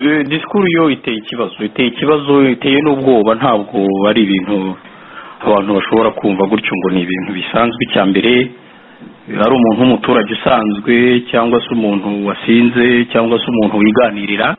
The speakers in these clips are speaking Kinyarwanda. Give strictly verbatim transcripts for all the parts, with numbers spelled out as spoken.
disikuru yo iteye ikibazo iteye ikibazo iteye n'ubwoba ntabwo ari ibintu abantu bashobora kumva gutyo ngo ni ibintu bisanzwe. Icya mbere ari umuntu w'umuturage usanzwe cyangwa se umuntu wasinze cyangwa se umuntu wiganirira,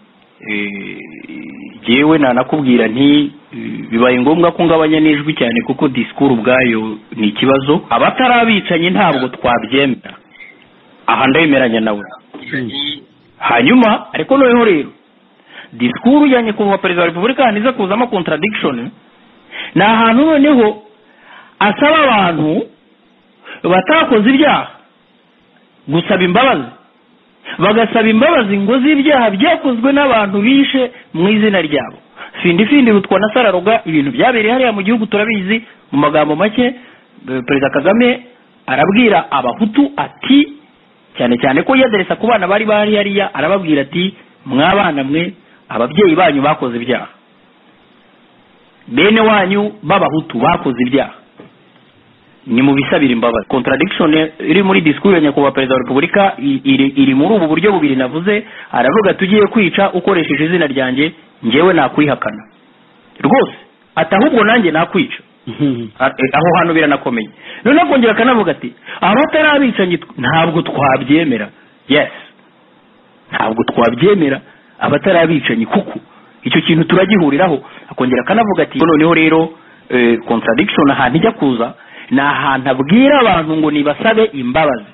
yewe nanakubwira nti bibaye ngombwa ko ngabanya n'ijwi cyane kuko disikuru ubwayo ni ikibazo. Abatarabicanye ntabwo twabyemera, aha ndayemeranya nawe. Hanyuma ariko noneho rero disikuru yanye kuva perezida wa repubulika niza kuzamo contradiction, ni ahantu noneho asaba abantu batakoze ibyaha gusaba imbabazi, bagasaba imbabazi ngo z'ibyaha byakozwe n'abantu bishe mu izina ryabo. Findi findi rutwa na Sararoga, ibintu byabereye hariya mu gihugu turabizi. Mu magambo make perezida Kagame arabwira abahutu ati, cyane cyane ko yaderesa ku bana bari bari hariya, arababwira ati mwabana mwe ababyeyi banyu bakoze ibyaha, bene wanyu b'abahutu bakoze ibyaha, ni mu bisabira imbabazi. Contradiction iri muri disikuru ya nyakubahwa perezida wa repubulika iri, iri muri ubu buryo bubiri navuze. Aravuga tugiye kwica ukoresheje izina ryanjye, njyewe nakwihakana rwose, ati ahubwo nanjye nakwica. Aho hantu biranakomeye. None akongera akanavuga ati abatarabicanye ntabwo twabyemera. Yes, ntabwo twabyemera abatarabicanye kuko icyo kintu turagihuriraho. Akongera akanavuga ati noneho rero eh, contradiction ahantu ijya kuza ni ahantu abwira abantu ngo nibasabe imbabazi,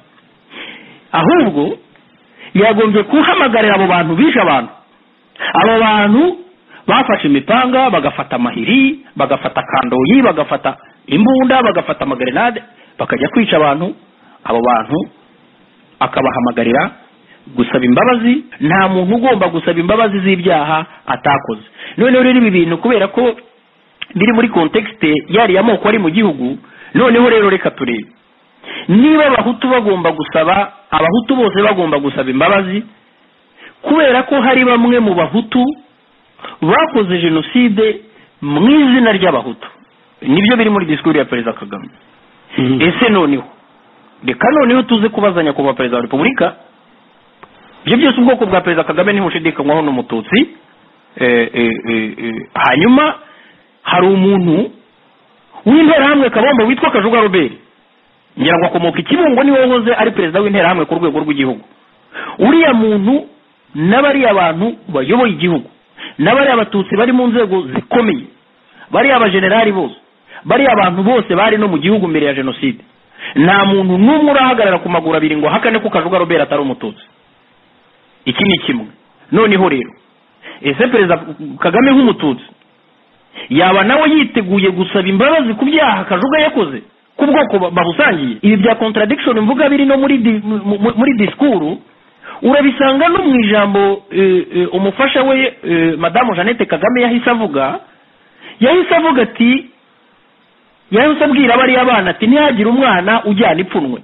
ahubwo yagombye kuhamagarira abo bantu bishe abantu. Abo bantu bafashe imipanga, bagafata amahiri, bagafata kandoyi, bagafata imbunda, bagafata amagrenade, bakajya kwica abantu. Abo bantu akabahamagarira gusaba imbabazi. Nta muntu ugomba gusaba imbabazi z'ibyaha atakoze. Noneho rero ibi bintu kubera ko biri muri context yari y'amoko ari mu gihugu, noneho rero reka turebe niba abahutu bagomba gusaba, abahutu bose bagomba gusaba imbabazi kubera ko hari bamwe mu bahutu bakoze jenoside mu izina ry'abahutu. Nibyo biri muri disikuru ya perezida Kagame. Mm -hmm. Ese noneho reka noneho tuze kubazanya kuba perezida wa repubulika, ibyo byose ubwoko bwa perezida Kagame ntimushidikanywaho n'umututsi. eh, eh, eh, hanyuma hari umuntu w'interahamwe Kabombo witwa Kajuga Robert, ngira ngo akomoka Ikibungo, niwe wahoze ari perezida w'interahamwe ku rwego rw'igihugu. Uriya muntu n'abari abantu bayoboye igihugu, n'abari abatutsi bari mu nzego zikomeye, bari abajenerali bose, bari abantu bose bari no mu gihugu mbere ya jenoside, nta muntu n'umwe urahagarara ku maguru abiri ngo hakane ko Kajuga Robert atari umututsi. Iki ni kimwe. Noneho rero ese perezida Kagame nk'umututsi yaba nawe yiteguye gusaba imbabazi ku byaha Kajuga yakoze ku bwoko babusangiye? Ibi bya contradiction mvuga biri no muri di, muri disikuru urabisanga no mu ijambo e, e, umufasha we e, Madamu Jeannette Kagame yahise avuga. Yahise avuga ati, yahise abwira bari abana ati ntihagira umwana ujyana ipfunwe,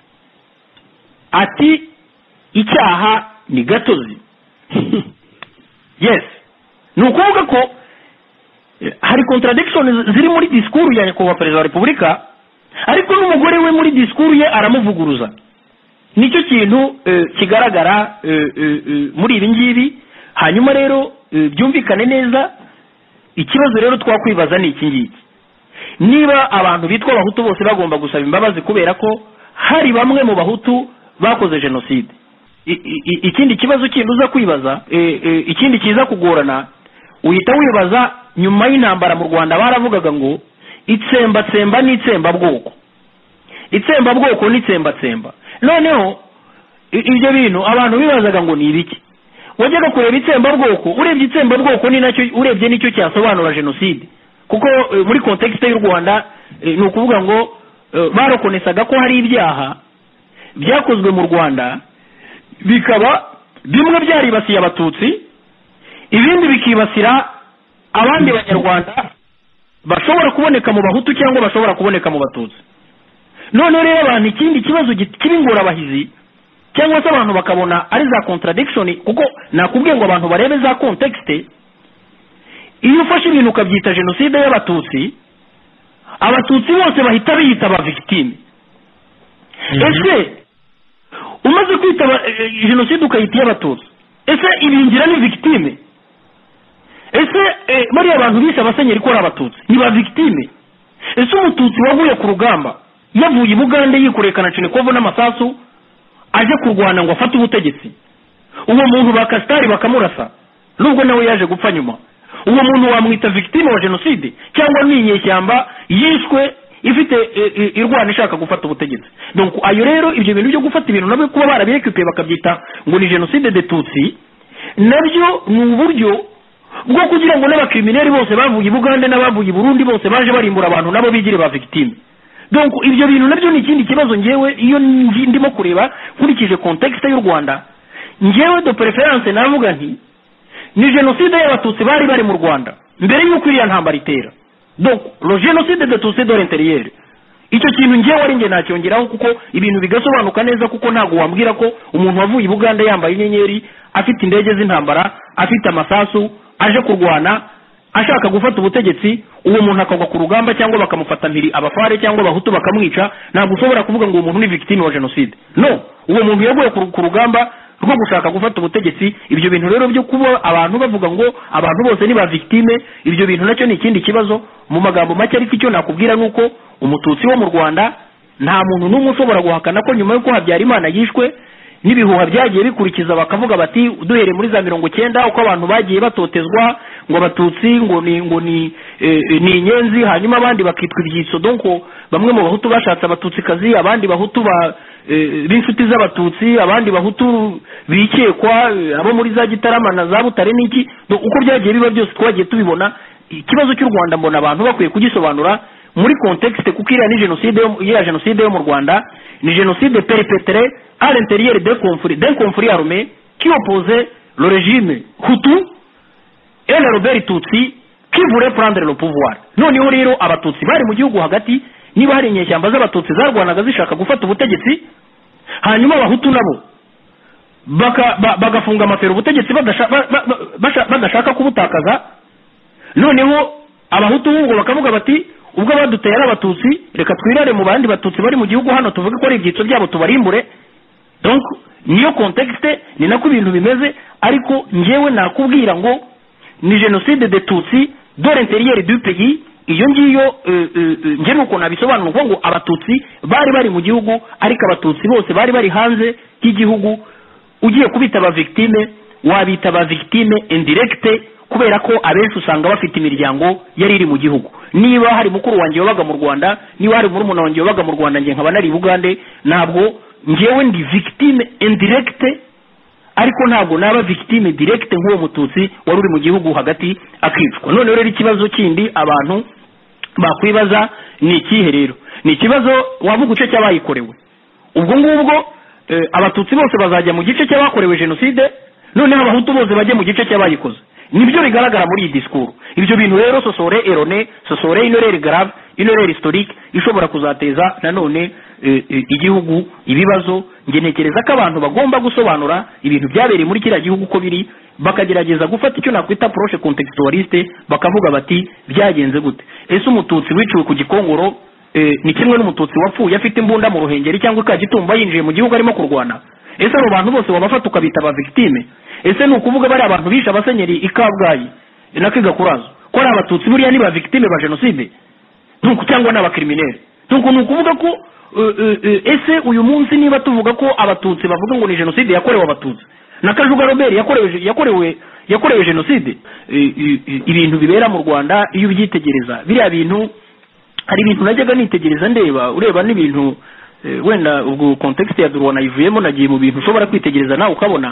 ati icyaha ni gatozi. Yes, ni ukuvuga ko hari contradiction ziri muri disikuru ya nyakubahwa perezida wa repubulika, ariko n'umugore we muri disikuru ye aramuvuguruza. Nicyo kintu e, kigaragara e, e, e, muri ibi ngibi. Hanyuma rero e, byumvikane neza, ikibazo rero twakwibaza ni iki ngiki: niba abantu bitwa abahutu bose bagomba gusaba imbabazi kubera ko hari bamwe mu bahutu bakoze jenoside. Ikindi kibazo kindi uza kwibaza, e, e, ikindi kiza kugorana, uhita wibaza nyuma y'intambara mu Rwanda baravugaga ngo itsemba tsemba n'itsemba bwoko, itsemba bwoko n'itsemba tsemba. Noneho ibyo bintu abantu bibazaga ngo ni ibiki. Wajyaga kureba itsemba bwoko, urebye itsemba bwoko ni nacyo urebye nicyo cyasobanura jenoside, kuko e, muri context y'u Rwanda e, ni ukuvuga ngo e, barokonesaga ko hari ibyaha byakozwe mu Rwanda bikaba bimwe byaribasiye abatutsi, ibindi bikibasira abandi banyarwanda bashobora kuboneka mu bahutu cyangwa bashobora kuboneka mu batutsi. None rero abantu ikindi kibazo kibingora abahizi cyangwa se abantu bakabona ari za contradiction, kuko nakubwiye ngo abantu barebe za context. Iyo ufashe ibintu ukabyita jenoside y'abatutsi, abatutsi bose bahita biyita aba victime. Ese umaze kwita jenoside ukayita y'abatutsi, ese ibingira ni victime? Ese eh, muri abantu bisha abasenyeri ko abatutsi ni ba victime? Ese umututsi waguye ku rugamba yavuye i Bugande yikurekana Cinikovo n'amasasu aje kurwana ngo afate ubutegetsi, uwo muntu bakastari bakamurasa nubwo nawe yaje gupfa nyuma, uwo muntu wamwita victime wa genocide cyangwa ni inyeshyamba yishwe ifite irwana ishaka gufata ubutegetsi? Donc ayo rero ibyo bintu byo gufata ibintu nabyo kuba barabirekipe bakabyita ngo ni genocide de Tutsi, nabyo ni uburyo bwo kugira ngo n'abakriminali bose bavuye i Bugande n'abavuye i Burundi bose baje barimbura abantu nabo bigire ba victime. Donc ibyo bintu nabyo ni ikindi kibazo ngewe iyo ndimo kureba kurikije context y'u Rwanda, ngewe de preference navuga nti ni genocide y'abatutsi bari bari mu Rwanda mbere y'uko iriya ntambara itera. Donc le génocide de Tutsi de l'intérieur, icyo kintu ngewe ari nge nacyongeraho kuko ibintu bigasobanuka neza, kuko ntago wambwira ko umuntu wavuye i Bugande yambaye inyenyeri afite indege z'intambara afite amasasu aje kurwana ashaka gufata ubutegetsi, uwo muntu akagwa ku rugamba cyangwa bakamufata mpiri abafare cyangwa abahutu bakamwica, ntabwo ushobora kuvuga ngo uwo muntu ni victime wa genocide. No, uwo muntu yaguye ku rugamba rwo gushaka gufata ubutegetsi. Ibyo bintu rero byo kuba abantu bavuga ngo abantu bose ni ba victime, ibyo bintu nacyo ni ikindi kibazo. Mu magambo make ariko icyo nakubwira nuko umututsi wo mu Rwanda nta muntu n'umwe ushobora guhakana ko nyuma yuko Habyarimana yishwe n'ibihuha byagiye bikurikiza bakavuga bati duhere muri za mirongo cyenda uko abantu bagiye batotezwa ngo abatutsi ngo ni ngo ni e, ni inyenzi, hanyuma abandi bakitwa ibyitso. Donc bamwe mu bahutu bashatse abatutsi kazi, abandi bahutu ba e, b'inshuti z'abatutsi, abandi bahutu bikekwa abo muri za Gitarama na za Butare n'iki. Uko byagiye biba byose twagiye tubibona. Ikibazo cy'u Rwanda mbona abantu bakwiye kugisobanura muri context, kuko iriya ni genocide ya genocide yo mu Rwanda ni genocide perpétrée à l'intérieur d'un conflit d'un conflit armé qui opposait le régime Hutu et le rebelle Tutsi qui voulait prendre le pouvoir. Noneho rero abatutsi bari mu gihugu hagati, niba hari inyeshyamba z'abatutsi zarwanaga zishaka gufata ubutegetsi, hanyuma abahutu nabo bagafunga amafero ubutegetsi badashaka kubutakaza. Noneho abahutu ngo bakavuga bati ubwo baduteye ari abatutsi reka twirare mu bandi batutsi bari mu gihugu hano tuvuge ko ari ibyitso byabo tubarimbure. Donc niyo context ni nako ibintu bimeze, ariko ngewe nakubwira ngo ni genocide de Tutsi de l'intérieur du pays. Iyo ngiyo nge nuko nabisobanura ngo abatutsi bari bari mu gihugu ariko abatutsi bose bari bari hanze y'igihugu. Ugiye kubita aba victime wabita aba victime indirecte, kubera ko abenshi usanga bafite imiryango yari iri mu gihugu. Niba hari mukuru wanjye wabaga mu Rwanda, niba hari murumuna wanjye wabaga mu Rwanda nge nkaba nari Bugande, ntabwo ngewe ndi victime indirecte, ariko ntabwo naba victime directe nk'uwo mututsi wari uri mu gihugu hagati akicwa. None rero ikibazo kindi abantu bakwibaza ni ikihe rero? Ni ikibazo wavuga uce cy'abayikorewe. Ubwo ngubwo e, abatutsi bose bazajya mu gice cy'abakorewe genocide, noneho abahutu bose bajye mu gice cy'abayikoze. Nibyo bigaragara muri iyi discours. Ibyo bintu rero sosore erone, sosore une erreur grave, une erreur historique ishobora kuzateza nanone e, e, igihugu ibibazo. Nge ntekereza ko abantu bagomba gusobanura ibintu byabereye muri kiriya gihugu uko biri, bakagerageza gufata icyo nakwita approche contextualiste, bakavuga bati byagenze gute. Ese umututsi wiciwe ku Gikongoro e, ni kimwe n'umututsi wapfuye afite imbunda mu Ruhengeri cyangwa Kagitumba yinjiye mu gihugu arimo kurwana? Ese abo bantu bose wabafata ukabita ba victime? Ese ni ukuvuga bari abantu bisha abasenyeri ikabwayi nakiga kurazo ko ari abatutsi buriya ni ba victime ba genocide nuko cyangwa n'abakriminali? Nuko ni ukuvuga ko uh, uh, uh, ese uyu munsi niba tuvuga ko abatutsi bavuga ngo ni genocide yakorewe abatutsi na Kajuga Robert yakorewe yakorewe yakorewe genocide, ibintu bibera mu Rwanda iyo byitegereza biriya bintu, hari ibintu najyaga nitegereza ndeba ureba n'ibintu wenda ubwo context ya Rwanda ivuyemo, nagiye mu bintu ushobora kwitegereza nawe ukabona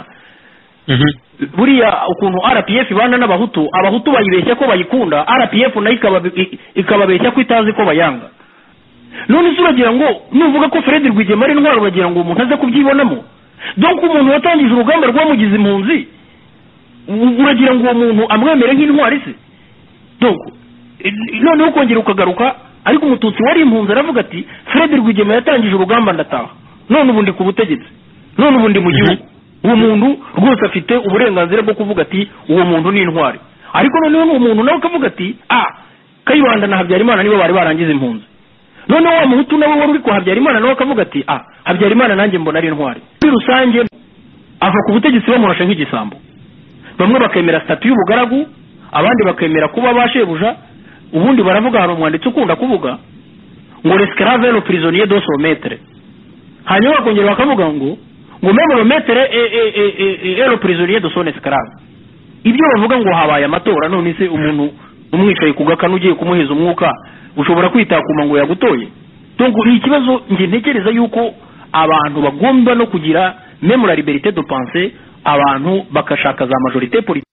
buriya ukuntu R P F bana n'abahutu, abahutu bayibeshya ko bayikunda, R P F nayo ikababeshya ko itazi ko bayanga. None suragira ngo nuvuga ko Fred Rwigema ari intwaro bagira ngo umuntu aze kubyibonamo. Donc umuntu watangije urugamba rwamugize impunzi uragira ngo uwo muntu amwemere nk'intwari se? Donc none ukongera ukagaruka, ariko umututsi wari impunzi aravuga ati Fred Rwigema yatangije urugamba ndataha, none ubundi ku butegetsi, none ubundi mu gihugu. Uwo muntu rwose afite uburenganzira bwo kuvuga ati uwo muntu ni intwari. Ariko noneho uwo muntu nawe akavuga ati ah Kayibanda na Habyarimana nibo bari barangiza impunzi. Noneho wa muhutu nawe wari uri ko Habyarimana nawe akavuga ati ah Habyarimana nanjye mbona ari intwari. Muri rusange ava ku butegetsi bamurashe nk'igisambo, bamwe bakemera statut y'ubugaragu, abandi bakemera kuba bashebuja. Ubundi baravuga hari umwanditsi ukunda kuvuga ngo l'esclave le prisonnier de son maître, hanyuma bakongera bakavuga ngo ngo même le maître est le prisonnier de son esclave. Ibyo bavuga ngo habaye amatora, none se umuntu umwicaye kugakana ugiye kumuhiza umwuka ushobora kwitakuma ngo yagutoye. Donc ni ikibazo nge ntekereza yuko abantu bagomba no kugira même la liberté de penser, abantu bakashaka za majorité politique.